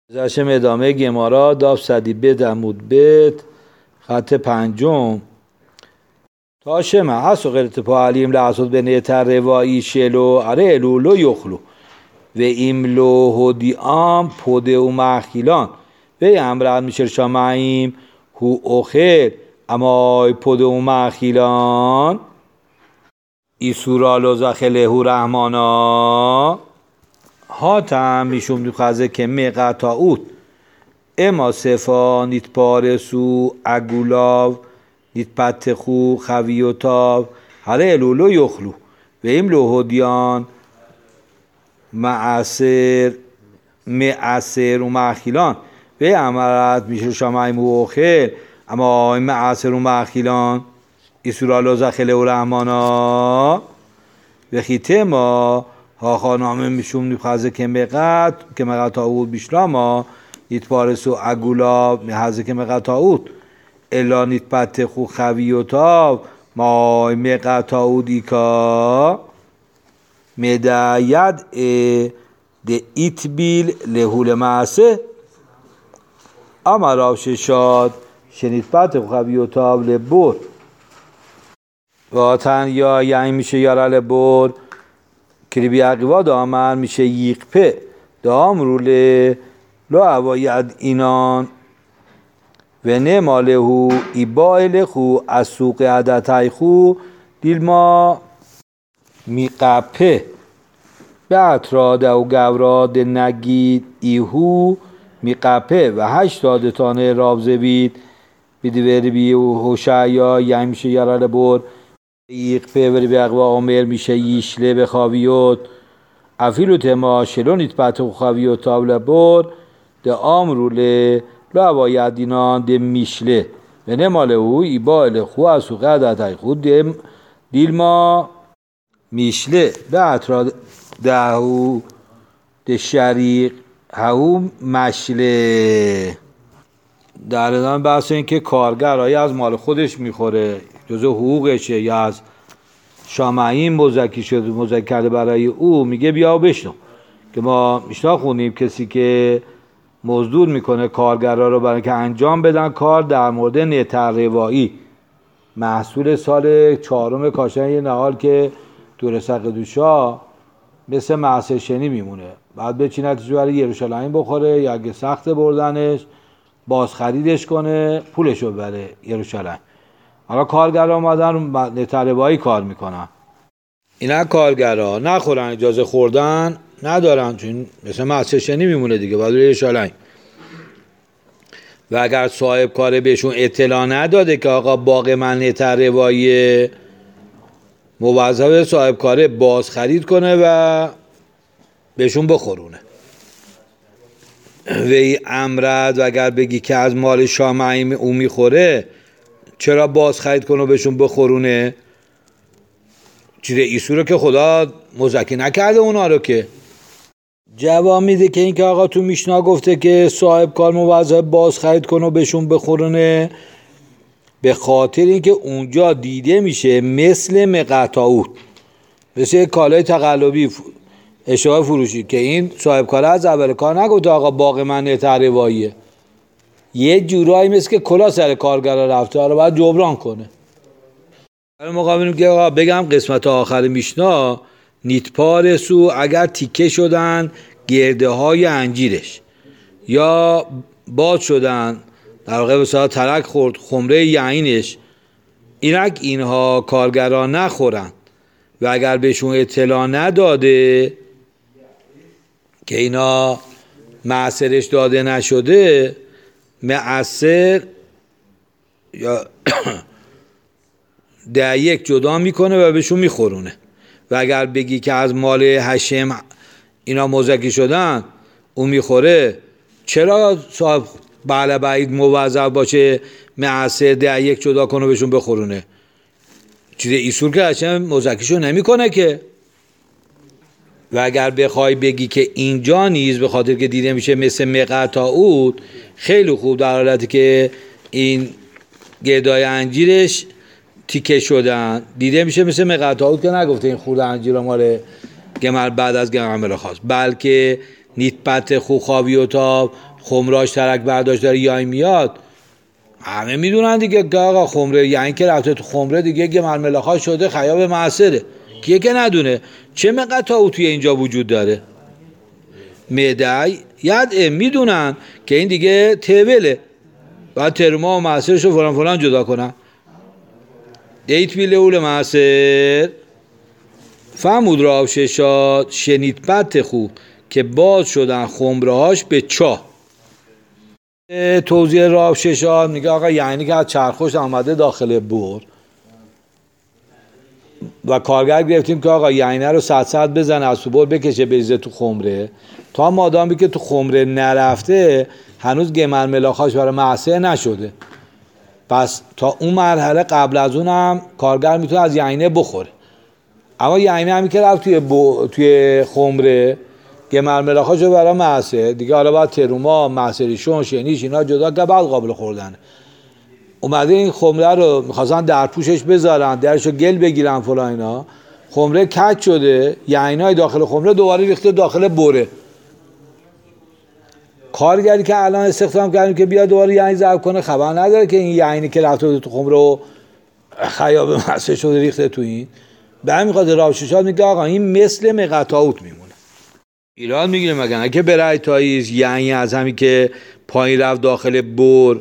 زشم ادامه گمارا داف صدی بد عمود بد خط پنجم تا شمه هست و غیرت پا علیم لحظات به نیتر روایی شلو اره الولو یخلو و ایملو هدیام پوده و مخیلان و امرد میشه شامعیم هو اخیر اما پوده و مخیلان ای سورالو زخله هو رحمانا هاتم میشوم دو خزه که مقطعود اما صفا نیت پارسو اگولاو نیت پتخو خویوتاو هره الولو یخلو و این لوهدیان معصر و مخیلان و امرت میشه شامعیم و خیر اما معصر و مخیلان ای سورالو زخله و رحمانا و خیته ما ها خانامه میشوم نخوازه که مقط آود بیشلاما نیت پارسو اگولا محزه که مقط آود الا نیت پتخو خویوتاو ما مقط آود ایکا مداید ده ایت بیل لهول معسه اما راوش شاد شنیت پتخو خویوتاو لبور واتن یا یعنی میشه یارا لبور کلی بیاقیوا دامر میشه یقپه دام روله لو اواید اینان و نماله هو ایبایل خو از سوق عدتای خو دیل ما میقپه به اطراد و گوراد نگید ایهو میقپه و 80 تانه رابزه بید بیدوری بی و هوشایا یعنی میشه یارال بور یقپه وری به اقوا عمر میشه یشله به خواویوت افیلو تما شلونیت پتو خواویوت تابل بور ده آمروله لعواید دینان ده میشله و نماله او ایبایل خو از سوقه عدتای خود ده دیل ما میشله به اطراد دهو ده شریق هاو مشله. در ادامه بحث این که کارگر آیا از مال خودش میخوره جزء حقوقشه یا از شامعیم مزکی شده مزکی کرده برای او میگه بیا و بشنو که ما میشنا خونیم کسی که مزدور میکنه کارگرها رو برای که انجام بدن کار در مورد نتر روایی محصول سال 4 کاشان یه نهال که تو رسق دوشا مثل معصر شنی میمونه بعد بچینتش برای یروشلایم بخوره یا اگه سخت بردنش باز خریدش کنه پولشو بره یروشلایم. حالا کارگر آمدن نتروایی کار میکنن اینا کارگرها نخورن اجازه خوردن ندارن چون مثل معصر شنی میمونه دیگه باید یروشلایم و اگر صاحب کاره بهشون اطلاع نداده که آقا باغ من نتروایی موظف صاحب کاره باز خرید کنه و بهشون بخورونه وی امرد و اگر بگی که از مال شامعیم او میخوره چرا باز خرید کنه و بهشون بخورونه چیزه ایسو رو که خدا مزکی نکرده اونا رو که جواب میده که این که آقا تو میشنا گفته که صاحب کار موظف باز خرید کنه و بهشون بخورونه به خاطر اینکه اونجا دیده میشه مثل مقطعود مثل کالای تقلبی اشتباه فروشی که این صاحب کار از اول کار نگفته آقا باغ من نترواییه یه جورایی مثل که کلا سر کارگر رفته حالا باید جبران کنه. در مقابل که آقا بگم قسمت آخر میشنا نیت پارسو اگر تیکه شدن گرده های انجیرش یا باز شدن در واقع بسیار ترک خورد خمره یعینش اینها کارگران نخورن و اگر بهشون اطلاع نداده که اینا معصرش داده نشده معصر یا ده یک جدا میکنه و بهشون میخورونه و اگر بگی که از مال هشم اینا مزکی شدن اون میخوره چرا صاحب بله بعید موظف باشه معصر ده یک جدا کنه بهشون بخورونه چیز ایسور که هشم مزکیشو نمیکنه که و اگر بخوای بگی که اینجا نیز به خاطر که دیده میشه مثل مقطعود خیلی خوب در حالتی که این گردای انجیرش تیکه شدن دیده میشه مثل مقطعود که نگفته این خورده انجیر مال گمر بعد از گمر خواست بلکه نیتبت خوخاوی و تاب خمراش ترک برداشت داره یای میاد. همه میدونن دیگه که آقا خمره یعنی که رفته تو خمره دیگه گمل ملاخا شده خیاب معصره. کیه که ندونه؟ چه مقطع توی اینجا وجود داره؟ میدعی ید میدونن که این دیگه تبله، باید ترما و معصرش رو فلان فلان جدا کنن. دیت بیله اول معصر فهمود راب ششاد شنید بد خوب که باز شدن خمره هاش به چاه. توضیح راب ششاد میگه آقا یعنی که از چرخوش آمده داخل بور و کارگر گرفتیم که آقا یعنی رو 100 بزنه از تو بور بکشه بریزه تو خمره، تا مادامی که تو خمره نرفته هنوز گمل ملاخاش برای معصر نشده. پس تا اون مرحله قبل از اون هم کارگر میتونه از یعنی بخوره. اما یعنی همی که رفت توی خمره گمل ملاخاشو برای معصر دیگه، حالا باید تروما معصریشون شنیش اینا جدا که بعد قابل خوردنه. اومده این خمره رو میخواستن در پوشش بذارن، درشو گل بگیرن فلان اینا، خمره کج شده، یعنی داخل خمره دوباره ریخته داخل بوره. کارگری که الان استخدام کردیم که بیاد دوباره یعنی ضرب کنه خبر نداره که این یعنی که رفته تو خمره و خیاب معصر شده ریخته تو این. به همین خاطر رابششات میگه آقا این مثل مقطعوت میمونه. ایران میگیره مگه نه که برای تاییز یعنی از همین که پایین رفت داخل بور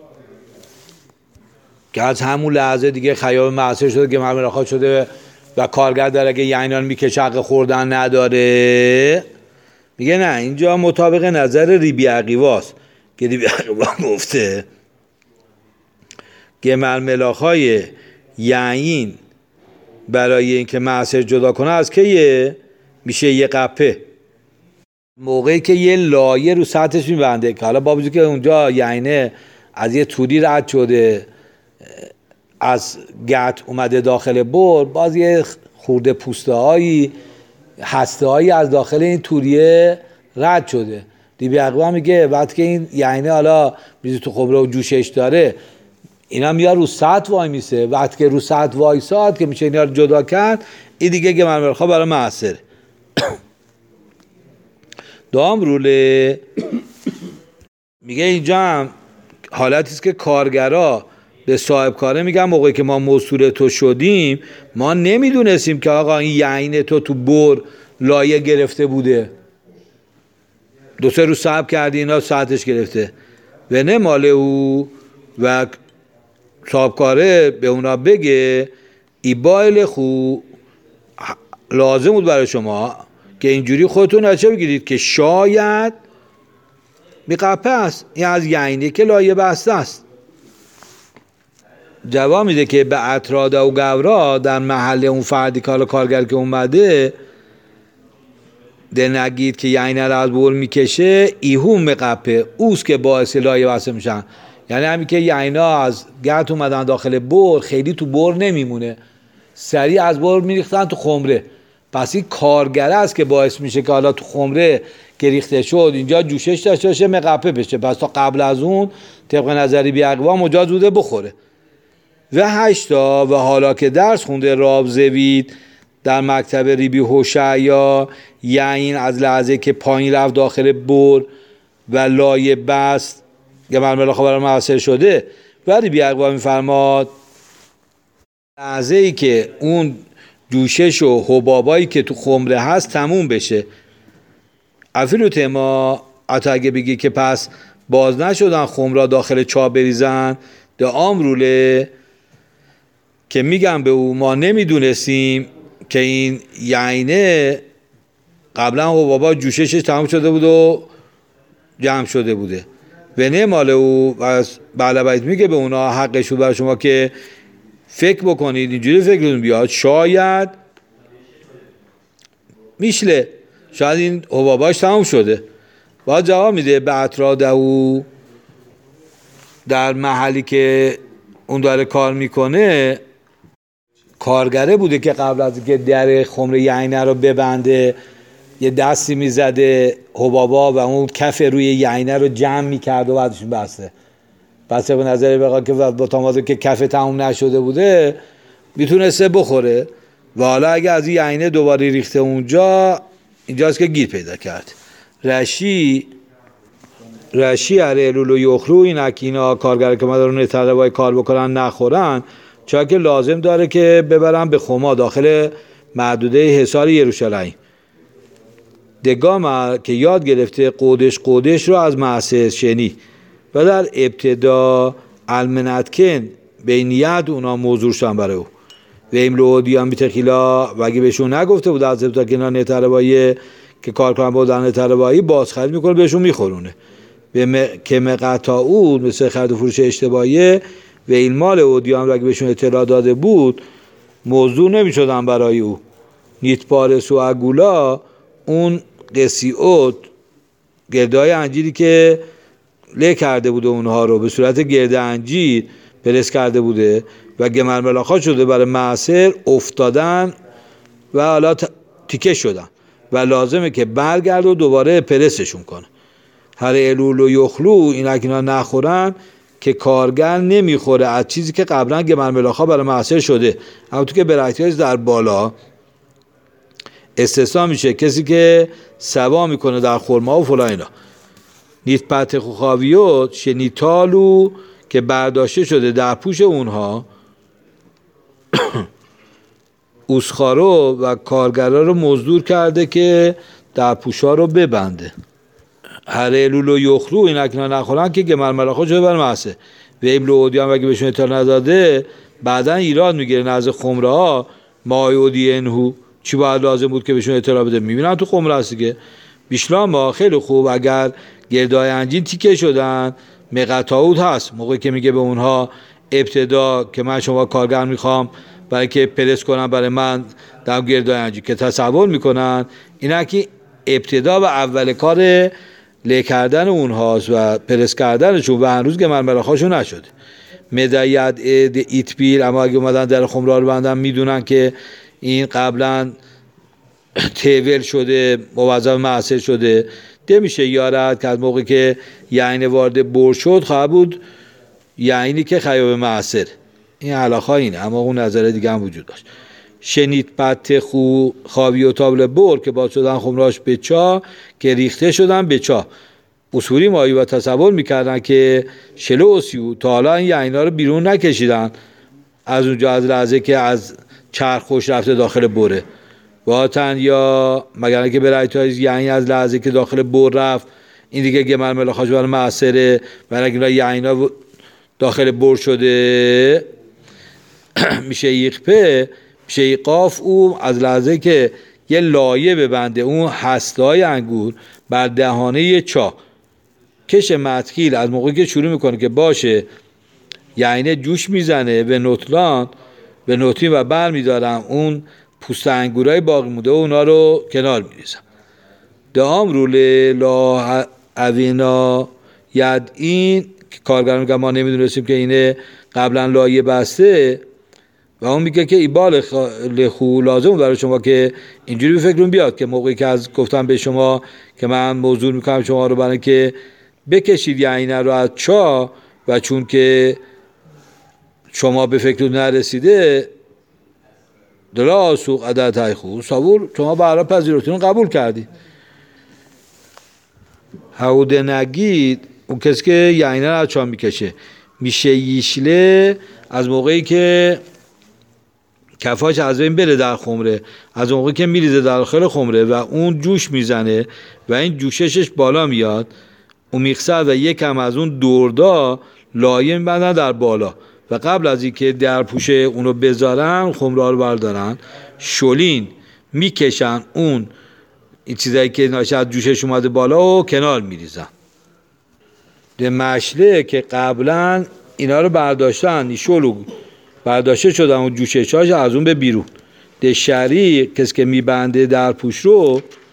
که از همون لحظه دیگه خیاب معصر شده که مراخات شده و کارگر داره که یعنیان میکشه حق خوردن نداره. میگه نه اینجا مطابق نظر ریبی عقیواست که ریبی عقیوا گفته گمل ملاخای یعین برای اینکه معصر جدا کنه از که میشه یه قپه، موقعی که یه لایه رو سطحش میبنده که حالا با وجود که اونجا یعنی از یه توری رد شده از گت اومده داخل بر، باز یه خورده پوسته هایی هسته هایی از داخل این توریه رد شده. ریبی عقیوا میگه وقتی که این یعنی حالا میزی تو خمره و جوشش داره اینا میاد رو سطح وای میسه، وقتی که رو سطح وایساد که میشه اینا رو جدا کرد این دیگه گمل ملاخا برای معصره. دام روله میگه اینجا هم حالتیست که کارگرا به صاحب کاره میگن موقعی که ما موصول تو شدیم ما نمیدونستیم که آقا این یعنی تو بر لایه گرفته بوده، 2-3 روز صبر کردی اینا ساعتش گرفته و نه مال او و صاحب کاره به اونا بگه ای بایل خو لازم بود برای شما که اینجوری خودتون نچه بگیرید که شاید میقپه است، این از یعنی که لایه بسته است. جواب میده که به اطراده و گورا در محل اون فردی که حالا کارگر که اومده ده نگید که یعنی رو از بور میکشه ایهون مقپه اوست که باعث لایه بسته میشن. یعنی همین که یعنی از گرد اومدن داخل بور خیلی تو بور نمیمونه، سریع از بور میریختن تو خمره، پس این کارگره است که باعث میشه که حالا تو خمره که ریخته شد اینجا جوشش داشته باشه مقپه بشه. پس تا قبل از اون طبق نظری بی عقیوا مجاز بوده بخوره. و 8 و حالا که درس خونده راب زوید در مکتب ریبی هوشعیا یعنی از لحظه که پایین رفت داخل بور و لایه بست گمل ملاخا برای معصر شده و ریبی عقیوا میفرماد لحظه ای که اون جوشش و حبابایی که تو خمره هست تموم بشه. افیلو تما حتی اگه بگی که پس باز نشدن خمره داخل چاه بریزن ده آمروله که میگم به او ما نمیدونستیم که این یعنی قبلا حبابا جوششش تمام شده بود و جمع شده بوده و نه مال او. و بعد میگه به اونا حقش بود برای شما که فکر بکنید اینجوری فکرتون بیاد شاید میشله، شاید این حباباش تمام شده. باید جواب میده به اطراده او در محلی که اون داره کار میکنه کارگره بوده که قبل از که در خمره یعنی رو ببنده یه دستی میزده حبابا و اون کف روی یعنی رو جمع میکرد و بعدش بسته. پس به نظر بقا که با تمازه که کف تموم نشده بوده میتونسته بخوره و حالا اگه از این یعنی دوباره ریخته اونجا اینجاست که گیر پیدا کرد. رشی ارلول و یخلو، این که اینا کارگر که مدارون نتره کار بکنن نخورن، چون که لازم داره که ببرن به خما داخل محدوده حصار یروشلایم. دگام که یاد گرفته قودش رو از معصر شنی و در ابتدا المنتکن به نیت اونا موضوع شدن برای او و املو دیان بیتخیلا، و اگه بهشون نگفته بود از ابتدا که اینا نتروایی که کار کنن بودن نتروایی بازخرید میکنه بهشون میخورونه که مقطع او مثل خرید و فروش اشتباهیه و این مال او دیان رو اگه بهشون اطلاع داده بود موضوع نمیشدن برای او. نیت پارس و اگولا اون قسیوت گردهای انجیری که له کرده بوده اونها رو به صورت گرد انجیر پرس کرده بوده و گمرملاخا شده برای معصر افتادن و حالا تیکه شدن و لازمه که برگرد و دوباره پرسشون کنه. هر الول و یخلو اینا نخورن که کارگر نمیخوره از چیزی که قبلا گمرملاخا برای معصر شده. اما تو که برکتیاز در بالا استثنا میشه کسی که سوا میکنه در خرما و فلان اینا. نیت پتخ و خاویوت شنیتالو که برداشته شده در پوش اونها اوسخارو و کارگرها رو مزدور کرده که در پوشا رو ببنده. هر الول و یخلو اینا که نخورن که گمرملاخا شده بر معصر و ابلو اودیان وگه بهشون اطلاع نداده بعدا ایراد میگیره نزد خمره ها مایودی انهو چی باید لازم بود که بهشون اطلاع بده. میبینن تو خمره هستی که بیشلام ما خیلی خوب اگر گردای انجین تیکه شدن مقطعود هست موقعی که میگه به اونها ابتدا که من شما کارگر میخوام برای که پرس کنم برای من در گردای انجین که تصور میکنن اینا که ابتدا و اول کار له کردن اونهاست و پرس کردنشون و هنوز که مرملاخاشون نشده. مدید ایتبیل اما اگه اومدن در خمره رو بندن میدونن که این قبلا تیول شده موظف معصر شده میشه یارد که از موقعی که یعنی وارد بر شد خواهد بود یعنی که خیاب معصر. این علاقه اینه اما اون نظر دیگه هم وجود داشت. شنید پت خاوی و تابل بر که باز شدن خمراش به چا که ریخته شدن به چا. اصولی مایی و تصور میکردن که شلو و سیو تا حالا این یعنی رو بیرون نکشیدن از اونجا از لحظه که از چرخ خوش رفته داخل بره واتن یا مگر که برای تایز یعنی از لحظه که داخل بر رفت این دیگه گمرملاخاش برای معصره و اگر یعنی داخل بر شده میشه یقپه میشه قاف او از لحظه که یه لایه ببنده اون هسته‌های انگور بر دهانه یه چا کش مدخیل از موقعی که شروع میکنه که باشه یعنی جوش میزنه به نوتلان به نوتین و بر میدارم اون پوست انگورای باقی مونده و اونا رو کنار میریزم. دام روله لا اوینا ید این کارگران میگن ما نمیدونستیم که اینه قبلا لایه بسته و اون میگه که ایبال لخو لازم برای شما که اینجوری به فکرون بیاد که موقعی که از گفتم به شما که من موضوع میکنم شما رو برای که بکشید یعنی رو از چا و چون که شما به فکرون نرسیده دلا سوق عدد های خوب صبور شما برای پذیرتون قبول کردید. هوده نگید اون کسی که یعنی رو از چا میکشه میشه یشله از موقعی که کفاش از این بره در خمره از موقعی که میریزه داخل خمره و اون جوش میزنه و این جوششش بالا میاد اون میخسر و یکم از اون دوردا لایه میبندن در بالا و قبل از اینکه در پوشه اونو بذارن خمره رو بردارن شلین میکشن اون این چیزایی که ناشه از جوشش اومده بالا و کنار میریزن. ده مشله که قبلا اینا رو برداشتن این شلو برداشته شدن و جوششاش از اون به بیرون. ده شری کسی که میبنده در پوش رو